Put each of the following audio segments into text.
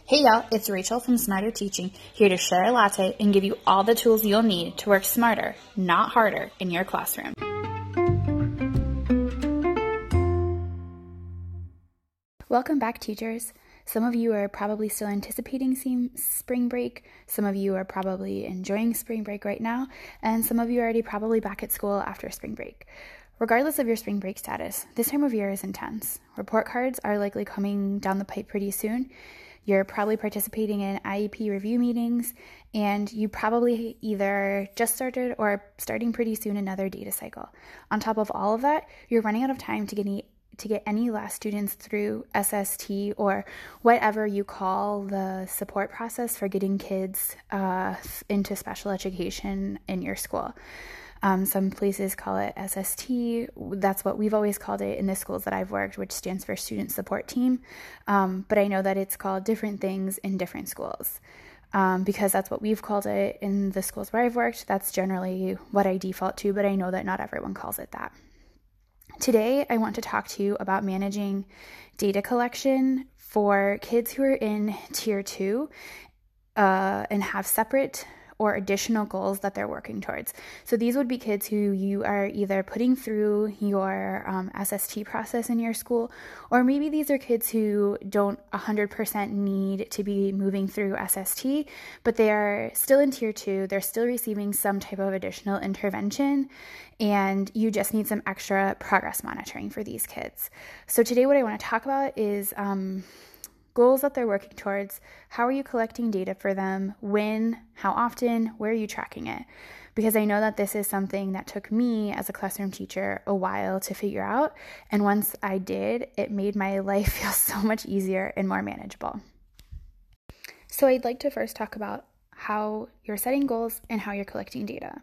Hey y'all, it's Rachel from Smarter Teaching, here to share a latte and give you all the tools you'll need to work smarter, not harder, in your classroom. Welcome back, teachers. Some of you are probably still anticipating spring break, some of you are probably enjoying spring break right now, and some of you are already probably back at school after spring break. Regardless of your spring break status, this time of year is intense. Report cards are likely coming down the pipe pretty soon. You're probably participating in IEP review meetings, and you probably either just started or starting pretty soon another data cycle. On top of all of that, you're running out of time to get any last students through SST or whatever you call the support process for getting kids into special education in your school. Some places call it SST. That's what we've always called it in the schools that I've worked, which stands for Student Support Team. But I know that it's called different things in different schools because that's what we've called it in the schools where I've worked. That's generally what I default to, but I know that not everyone calls it that. Today, I want to talk to you about managing data collection for kids who are in Tier 2 and have separate or additional goals that they're working towards. So these would be kids who you are either putting through your SST process in your school, or maybe these are kids who don't 100% need to be moving through SST, but they are still in Tier 2, they're still receiving some type of additional intervention, and you just need some extra progress monitoring for these kids. So today what I want to talk about is goals that they're working towards. How are you collecting data for them? When? How often? Where are you tracking it? Because I know that this is something that took me as a classroom teacher a while to figure out. And once I did, it made my life feel so much easier and more manageable. So I'd like to first talk about how you're setting goals and how you're collecting data.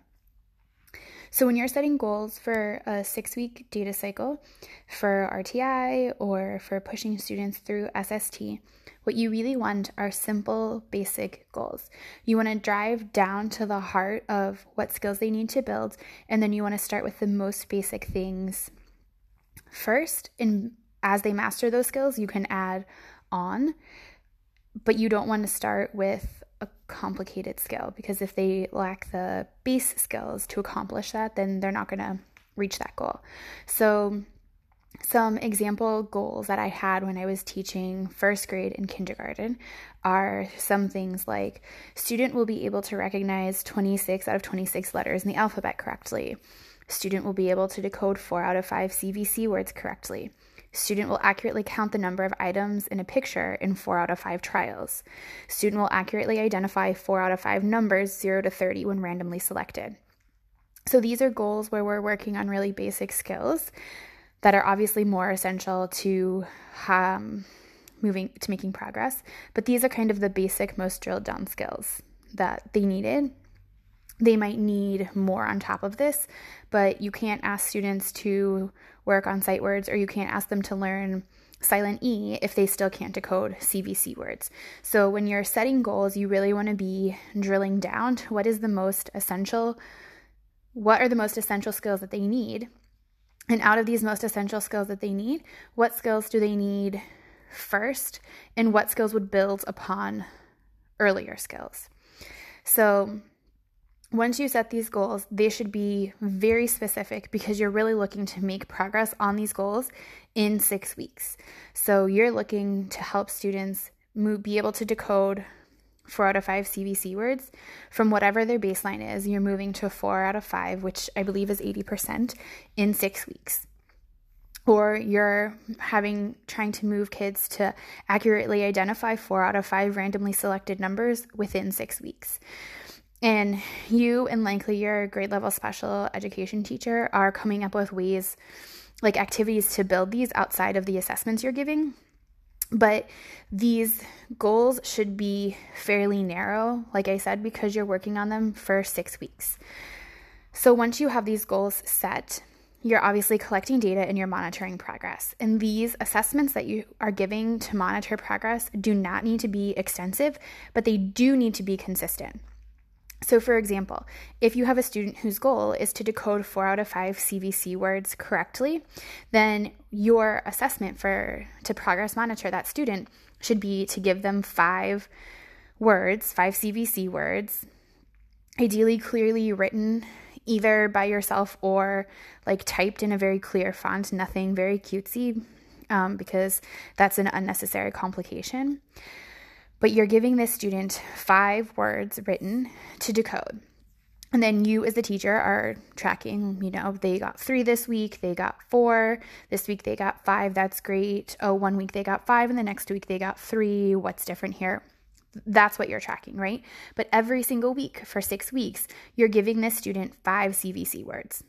So when you're setting goals for a 6-week data cycle for RTI or for pushing students through SST, what you really want are simple, basic goals. You want to drive down to the heart of what skills they need to build, and then you want to start with the most basic things first. And as they master those skills, you can add on, but you don't want to start with a complicated skill, because if they lack the base skills to accomplish that, then they're not going to reach that goal. So some example goals that I had when I was teaching first grade and kindergarten are some things like student will be able to recognize 26 out of 26 letters in the alphabet correctly. Student will be able to decode 4 out of 5 CVC words correctly. Student will accurately count the number of items in a picture in 4 out of 5 trials. Student will accurately identify 4 out of 5 numbers 0 to 30 when randomly selected. So these are goals where we're working on really basic skills that are obviously more essential to making progress. But these are kind of the basic, most drilled down skills that they needed. They might need more on top of this, but you can't ask students to work on sight words, or you can't ask them to learn silent E if they still can't decode CVC words. So when you're setting goals, you really want to be drilling down to what are the most essential skills that they need. And out of these most essential skills that they need, what skills do they need first, and what skills would build upon earlier skills? So once you set these goals, they should be very specific, because you're really looking to make progress on these goals in 6 weeks. So you're looking to help students be able to decode 4 out of 5 CVC words from whatever their baseline is. You're moving to 4 out of 5, which I believe is 80% in 6 weeks. Or you're trying to move kids to accurately identify 4 out of 5 randomly selected numbers within 6 weeks. And you and likely your grade level special education teacher are coming up with ways, like activities to build these outside of the assessments you're giving. But these goals should be fairly narrow, like I said, because you're working on them for 6 weeks. So once you have these goals set, you're obviously collecting data and you're monitoring progress. And these assessments that you are giving to monitor progress do not need to be extensive, but they do need to be consistent. So for example, if you have a student whose goal is to decode 4 out of 5 CVC words correctly, then your assessment to progress monitor that student should be to give them 5 words, 5 CVC words, ideally clearly written either by yourself or like typed in a very clear font, nothing very cutesy, because that's an unnecessary complication. But you're giving this student 5 words written to decode. And then you as the teacher are tracking, they got 3 this week, they got 4, this week they got 5, that's great. Oh, 1 week they got 5 and the next week they got 3, what's different here? That's what you're tracking, right? But every single week for 6 weeks, you're giving this student 5 CVC words.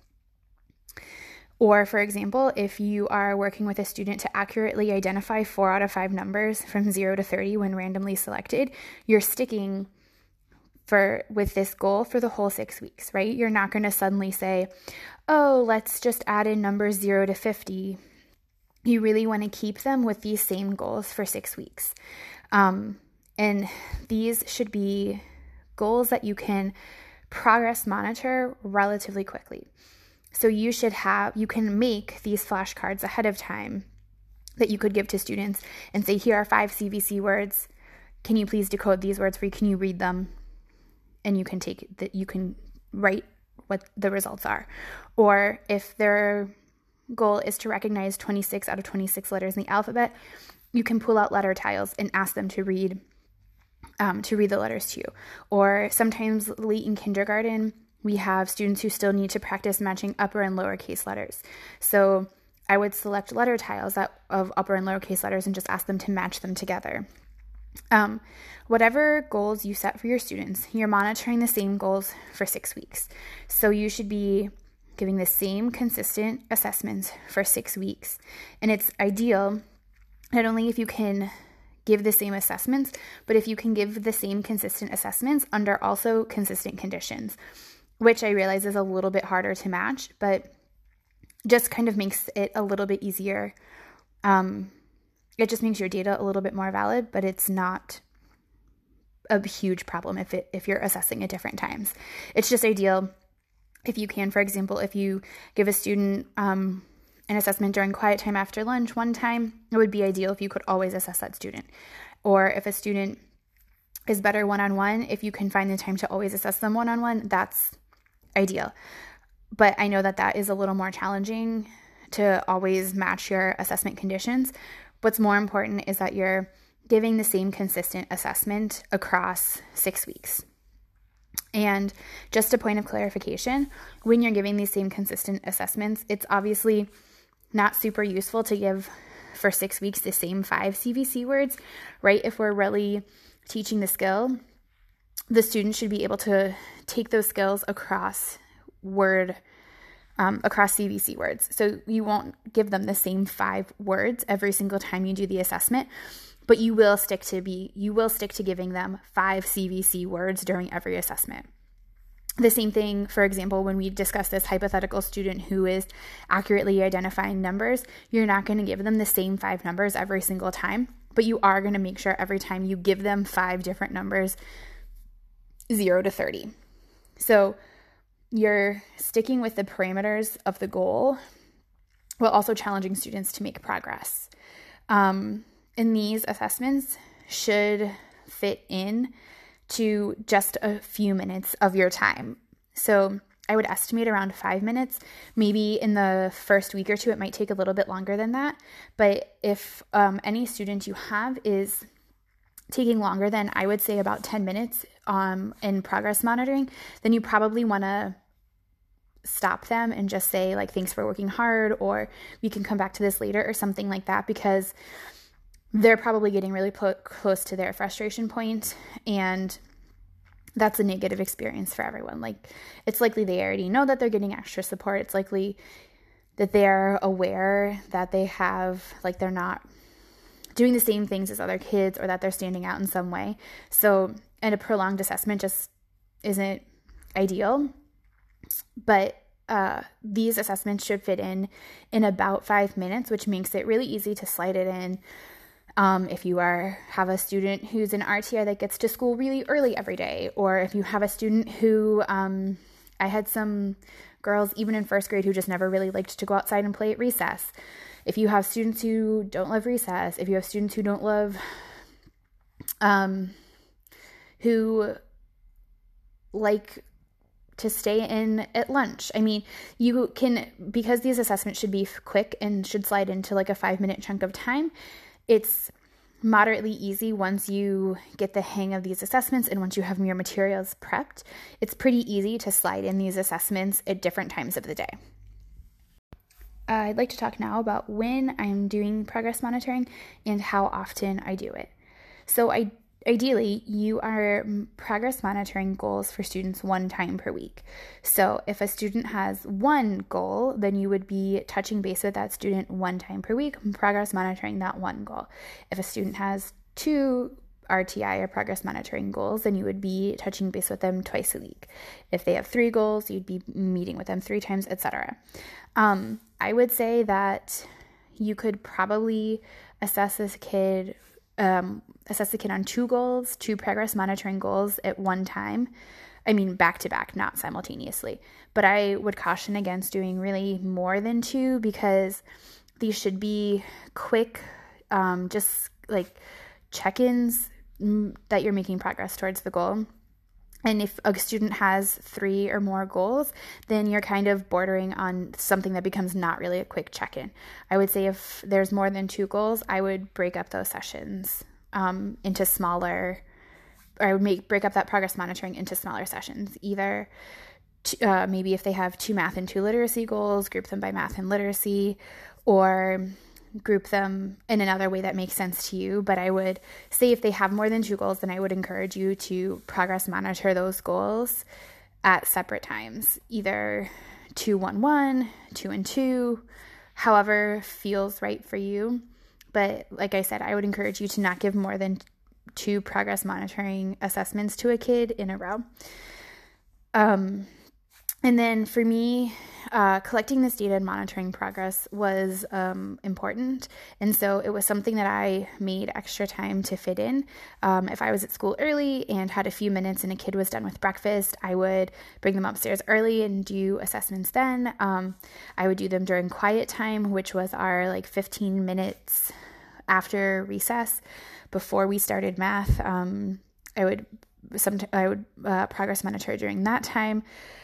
Or, for example, if you are working with a student to accurately identify 4 out of 5 numbers from 0 to 30 when randomly selected, you're sticking with this goal for the whole 6 weeks, right? You're not going to suddenly say, oh, let's just add in numbers 0 to 50. You really want to keep them with these same goals for 6 weeks. And these should be goals that you can progress monitor relatively quickly. So you can make these flashcards ahead of time that you could give to students and say, here are 5 CVC words. Can you please decode these words for you? Can you read them? And you can write what the results are. Or if their goal is to recognize 26 out of 26 letters in the alphabet, you can pull out letter tiles and ask them to read the letters to you. Or sometimes late in kindergarten, we have students who still need to practice matching upper and lowercase letters. So I would select letter tiles of upper and lowercase letters and just ask them to match them together. Whatever goals you set for your students, you're monitoring the same goals for 6 weeks. So you should be giving the same consistent assessments for 6 weeks. And it's ideal not only if you can give the same assessments, but if you can give the same consistent assessments under also consistent conditions, which I realize is a little bit harder to match, but just kind of makes it a little bit easier. It just makes your data a little bit more valid, but it's not a huge problem if you're assessing at different times. It's just ideal if you can. For example, if you give a student an assessment during quiet time after lunch one time, it would be ideal if you could always assess that student. Or if a student is better one-on-one, if you can find the time to always assess them one-on-one, that's ideal. But I know that is a little more challenging to always match your assessment conditions. What's more important is that you're giving the same consistent assessment across 6 weeks. And just a point of clarification, when you're giving these same consistent assessments, it's obviously not super useful to give for 6 weeks the same 5 CVC words, right? If we're really teaching the skill, the student should be able to take those skills across CVC words. So you won't give them the same 5 words every single time you do the assessment, but you will stick to giving them 5 CVC words during every assessment. The same thing, for example, when we discuss this hypothetical student who is accurately identifying numbers, you're not going to give them the same 5 numbers every single time, but you are going to make sure every time you give them 5 different numbers, 0 to 30. So you're sticking with the parameters of the goal while also challenging students to make progress. And these assessments should fit in to just a few minutes of your time. So I would estimate around 5 minutes. Maybe in the first week or 2, it might take a little bit longer than that. But if any student you have is taking longer than, I would say, about 10 minutes in progress monitoring, then you probably want to stop them and just say, like, thanks for working hard, or we can come back to this later, or something like that, because they're probably getting really close to their frustration point, and that's a negative experience for everyone. Like, it's likely they already know that they're getting extra support. It's likely that they're aware that they have, like, they're not doing the same things as other kids, or that they're standing out in some way. So, and a prolonged assessment just isn't ideal. But these assessments should fit in about 5 minutes, which makes it really easy to slide it in If you have a student who's an RTI that gets to school really early every day, or if you have a student who, I had some girls even in first grade who just never really liked to go outside and play at recess. If you have students who don't love recess, if you have students who don't love, who like to stay in at lunch. I mean, you can, because these assessments should be quick and should slide into like a 5-minute chunk of time, it's moderately easy once you get the hang of these assessments and once you have your materials prepped. It's pretty easy to slide in these assessments at different times of the day. I'd like to talk now about when I'm doing progress monitoring and how often I do it. So ideally, you are progress monitoring goals for students one time per week. So if a student has one goal, then you would be touching base with that student one time per week, progress monitoring that one goal. If a student has 2 RTI or progress monitoring goals, then you would be touching base with them twice a week. If they have 3 goals, you'd be meeting with them 3 times, etc. I would say that you could probably assess the kid on 2 goals, 2 progress monitoring goals at one time. I mean, back to back, not simultaneously. But I would caution against doing really more than 2 because these should be quick, just like check-ins that you're making progress towards the goal. And if a student has 3 or more goals, then you're kind of bordering on something that becomes not really a quick check-in. I would say if there's more than 2 goals, I would break up those sessions into smaller, or I would break up that progress monitoring into smaller sessions. Either maybe if they have 2 math and 2 literacy goals, group them by math and literacy, or group them in another way that makes sense to you. But I would say if they have more than 2 goals, then I would encourage you to progress monitor those goals at separate times, either 2-1-1, 2-2, however feels right for you. But like I said, I would encourage you to not give more than 2 progress monitoring assessments to a kid in a row. And then for me, collecting this data and monitoring progress was important. And so it was something that I made extra time to fit in. If I was at school early and had a few minutes and a kid was done with breakfast, I would bring them upstairs early and do assessments then. I would do them during quiet time, which was our 15 minutes after recess before we started math. I would progress monitor during that time.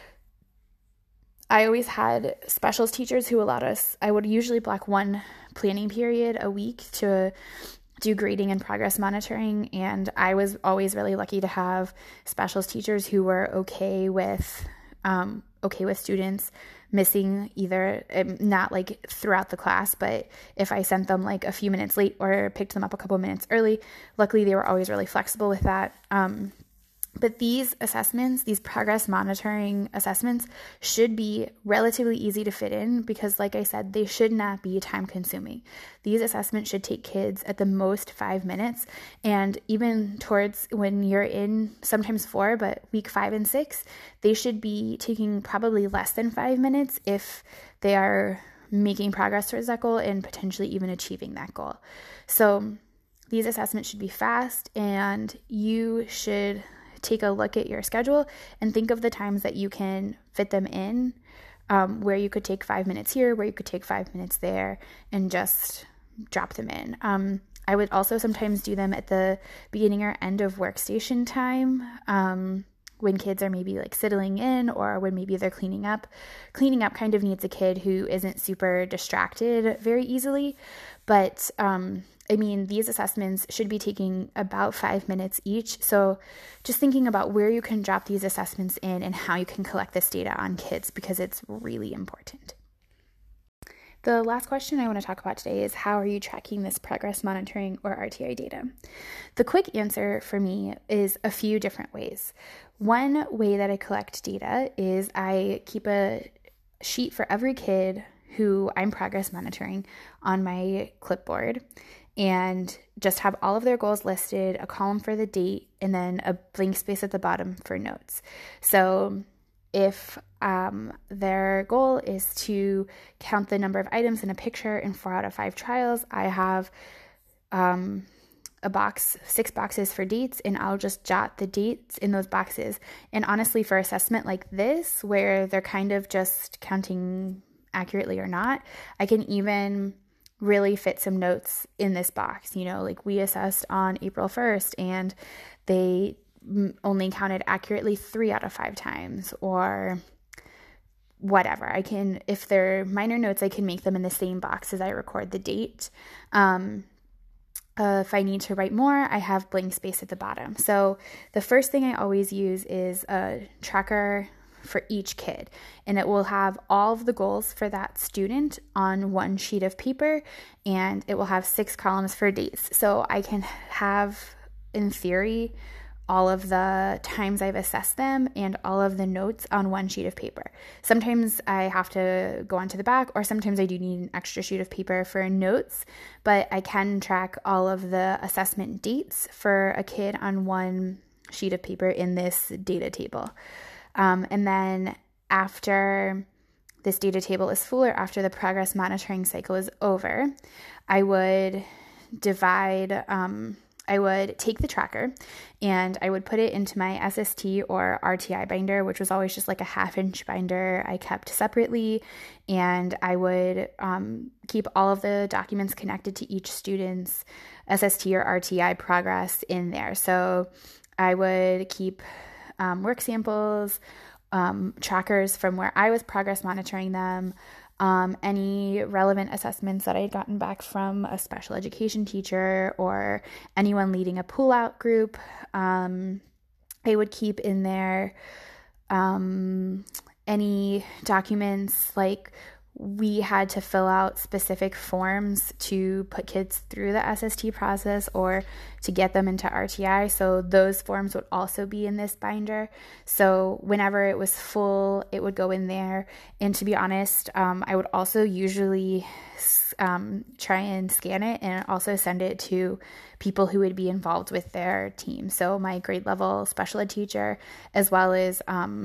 I always had specials teachers who allowed us, I would usually block 1 planning period a week to do grading and progress monitoring. And I was always really lucky to have specials teachers who were okay with students missing either, not throughout the class, but if I sent them a few minutes late or picked them up a couple minutes early, luckily they were always really flexible with that. But these assessments, these progress monitoring assessments, should be relatively easy to fit in because, like I said, they should not be time consuming. These assessments should take kids at the most 5 minutes, and even towards when you're in sometimes 4, but week 5 and 6, they should be taking probably less than 5 minutes if they are making progress towards that goal and potentially even achieving that goal. So these assessments should be fast, and you should take a look at your schedule and think of the times that you can fit them in, where you could take 5 minutes here, where you could take 5 minutes there, and just drop them in. I would also sometimes do them at the beginning or end of workstation time, when kids are maybe settling in or when maybe they're cleaning up. Cleaning up kind of needs a kid who isn't super distracted very easily, but these assessments should be taking about 5 minutes each. So just thinking about where you can drop these assessments in and how you can collect this data on kids, because it's really important. The last question I want to talk about today is, how are you tracking this progress monitoring or RTI data? The quick answer for me is a few different ways. One way that I collect data is I keep a sheet for every kid who I'm progress monitoring on my clipboard, and just have all of their goals listed, a column for the date, and then a blank space at the bottom for notes. So if their goal is to count the number of items in a picture in 4 out of 5 trials, I have a box, 6 boxes for dates, and I'll just jot the dates in those boxes. And honestly, for assessment like this, where they're kind of just counting accurately or not, I can even really fit some notes in this box. Like we assessed on April 1st and they only counted accurately 3 out of 5 times, or whatever. If they're minor notes, I can make them in the same box as I record the date. If I need to write more, I have blank space at the bottom. So the first thing I always use is a tracker for each kid, and it will have all of the goals for that student on one sheet of paper, and it will have 6 columns for dates. So I can have, in theory, all of the times I've assessed them and all of the notes on one sheet of paper. Sometimes I have to go onto the back, or sometimes I do need an extra sheet of paper for notes, but I can track all of the assessment dates for a kid on one sheet of paper in this data table. And then after this data table is full, or after the progress monitoring cycle is over, I would take the tracker and I would put it into my SST or RTI binder, which was always just like a 1/2-inch binder I kept separately. And I would keep all of the documents connected to each student's SST or RTI progress in there. So I would keep work samples, trackers from where I was progress monitoring them, any relevant assessments that I had gotten back from a special education teacher or anyone leading a pull-out group. I would keep in there any documents, like we had to fill out specific forms to put kids through the SST process or to get them into RTI. So those forms would also be in this binder. So whenever it was full, it would go in there. And to be honest, I would also usually try and scan it and also send it to people who would be involved with their team. So my grade level special ed teacher, as well as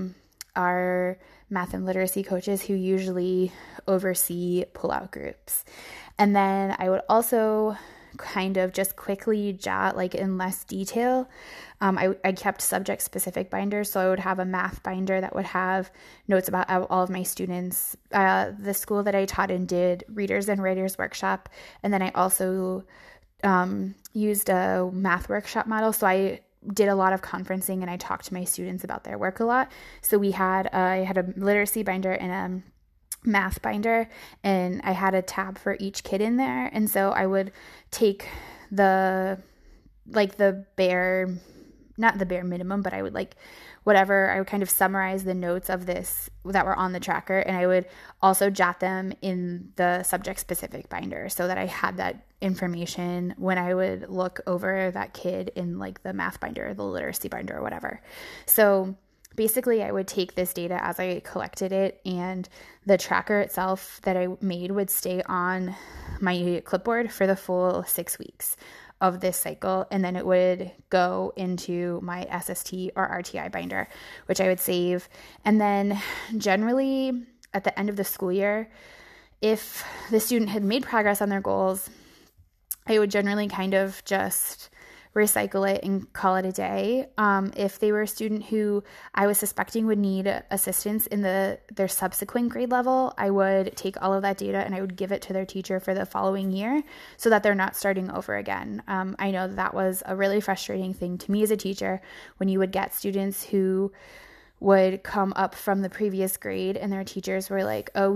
our math and literacy coaches who usually oversee pull-out groups. And then I would also kind of just quickly jot, like in less detail. I kept subject-specific binders, so I would have a math binder that would have notes about all of my students. The school that I taught in did readers and writers workshop, and then I also used a math workshop model, so I did a lot of conferencing and I talked to my students about their work a lot. So I had a literacy binder and a math binder, and I had a tab for each kid in there. And so I would take not the bare minimum, but I would I would kind of summarize the notes of this that were on the tracker, and I would also jot them in the subject-specific binder so that I had that information when I would look over that kid in like the math binder, the literacy binder, or whatever. So basically, I would take this data as I collected it, and the tracker itself that I made would stay on my clipboard for the full 6 weeks of this cycle, and then it would go into my SST or RTI binder, which I would save. And then generally at the end of the school year, if the student had made progress on their goals, I would generally kind of just recycle it and call it a day. If they were a student who I was suspecting would need assistance in their subsequent grade level, I would take all of that data and I would give it to their teacher for the following year so that they're not starting over again. I know that was a really frustrating thing to me as a teacher when you would get students who would come up from the previous grade and their teachers were like, oh,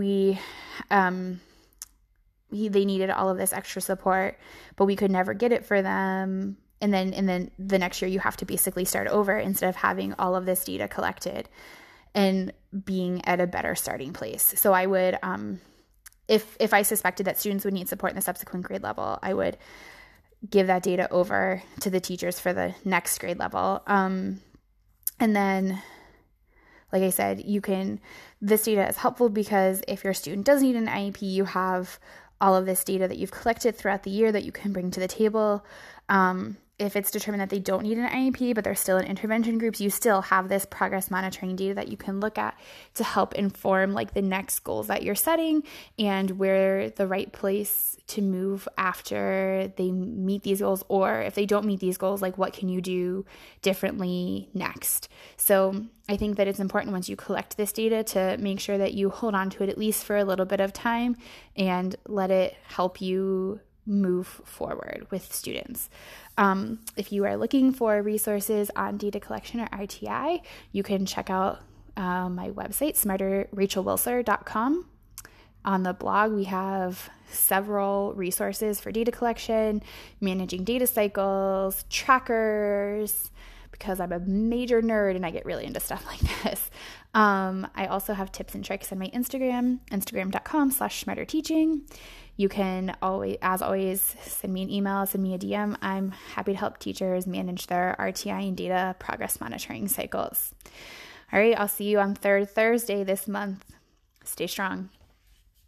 they needed all of this extra support, but we could never get it for them. And then the next year you have to basically start over instead of having all of this data collected and being at a better starting place. So I would, if I suspected that students would need support in the subsequent grade level, I would give that data over to the teachers for the next grade level. And then, like I said, this data is helpful because if your student does need an IEP, you have all of this data that you've collected throughout the year that you can bring to the table. if it's determined that they don't need an IEP, but they're still in intervention groups, you still have this progress monitoring data that you can look at to help inform like the next goals that you're setting and where the right place to move after they meet these goals, or if they don't meet these goals, like what can you do differently next. So I think that it's important once you collect this data to make sure that you hold on to it at least for a little bit of time and let it help you move forward with students. If you are looking for resources on data collection or RTI, you can check out my website, smarterrachelwilser.com. On the blog, we have several resources for data collection, managing data cycles, trackers, because I'm a major nerd and I get really into stuff like this. I also have tips and tricks on my Instagram, instagram.com/smarterteaching. You can always, as always, send me an email, send me a DM. I'm happy to help teachers manage their RTI and data progress monitoring cycles. All right, I'll see you on third Thursday this month. Stay strong.